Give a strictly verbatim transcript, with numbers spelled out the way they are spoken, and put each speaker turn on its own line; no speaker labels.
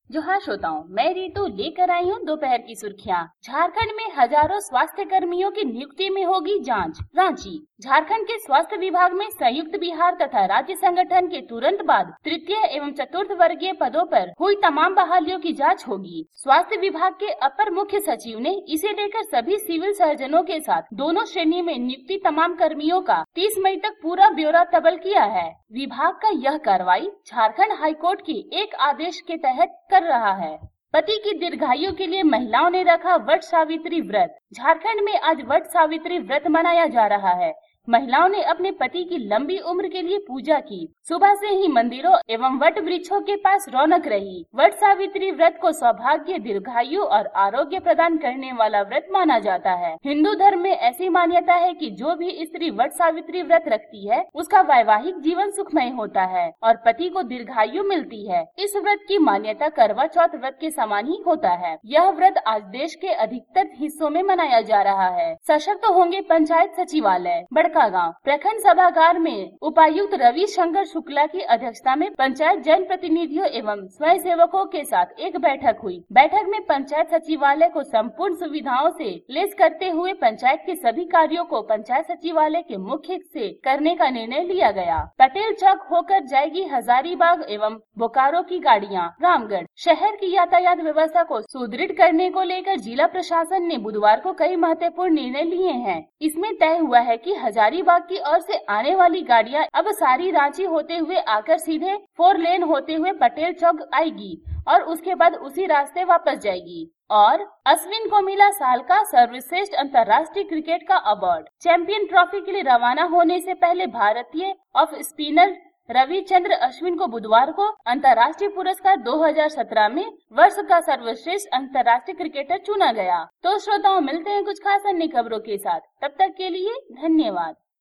जोहार श्रोताओं, मैं रीतू लेकर आई हूँ दोपहर की सुर्खियाँ। झारखंड में हजारों स्वास्थ्य कर्मियों की नियुक्ति में होगी जांच। रांची। झारखंड के स्वास्थ्य विभाग में संयुक्त बिहार तथा राज्य संगठन के तुरंत बाद तृतीय एवं चतुर्थ वर्गीय पदों पर हुई तमाम बहालियों की जांच होगी। स्वास्थ्य विभाग के अपर मुख्य सचिव ने इसे लेकर सभी सिविल सर्जनों के साथ दोनों श्रेणी में नियुक्ति तमाम कर्मियों का तीस मई तक पूरा ब्यौरा तलब किया है। विभाग का यह कार्रवाई झारखंड हाईकोर्ट के एक आदेश के तहत कर रहा है। पति की दीर्घायु के लिए महिलाओं ने रखा वट सावित्री व्रत। झारखंड में आज वट सावित्री व्रत मनाया जा रहा है। महिलाओं ने अपने पति की लंबी उम्र के लिए पूजा की। सुबह से ही मंदिरों एवं वट वृक्षों के पास रौनक रही। वट सावित्री व्रत को सौभाग्य, दीर्घायु और आरोग्य प्रदान करने वाला व्रत माना जाता है। हिंदू धर्म में ऐसी मान्यता है कि जो भी स्त्री वट सावित्री व्रत रखती है उसका वैवाहिक जीवन सुखमय होता है और पति को दीर्घायु मिलती है। इस व्रत की मान्यता करवा चौथ व्रत के समान ही होता है। यह व्रत आज देश के अधिकतर हिस्सों में मनाया जा रहा है। सशक्त होंगे पंचायत सचिवालय। गांव प्रखंड सभागार में उपायुक्त रवि शंकर शुक्ला की अध्यक्षता में पंचायत जन प्रतिनिधियों एवं स्वयं सेवकों के साथ एक बैठक हुई। बैठक में पंचायत सचिवालय को संपूर्ण सुविधाओं से लैस करते हुए पंचायत के सभी कार्यों को पंचायत सचिवालय के मुख्य से करने का निर्णय लिया गया। पटेल चौक होकर जाएगी हजारीबाग एवं बोकारो की गाड़ियाँ। रामगढ़ शहर की यातायात व्यवस्था को सुदृढ़ करने को लेकर जिला प्रशासन ने बुधवार को कई महत्वपूर्ण निर्णय लिए हैं। इसमें तय हुआ है कि हजारीबाग की ओर से आने वाली गाड़ियां अब सारी रांची होते हुए आकर सीधे फोर लेन होते हुए पटेल चौक आएगी और उसके बाद उसी रास्ते वापस जाएगी। और अश्विन को मिला साल का सर्वश्रेष्ठ अंतर्राष्ट्रीय क्रिकेट का अवार्ड। चैंपियन ट्रॉफी के लिए रवाना होने से पहले भारतीय ऑफ स्पिनर रविचंद्र अश्विन को बुधवार को अंतर्राष्ट्रीय पुरस्कार दो हज़ार सत्रह में वर्ष का सर्वश्रेष्ठ अंतर्राष्ट्रीय क्रिकेटर चुना गया। तो श्रोताओं, मिलते हैं कुछ खास अन्य खबरों के साथ। तब तक के लिए धन्यवाद।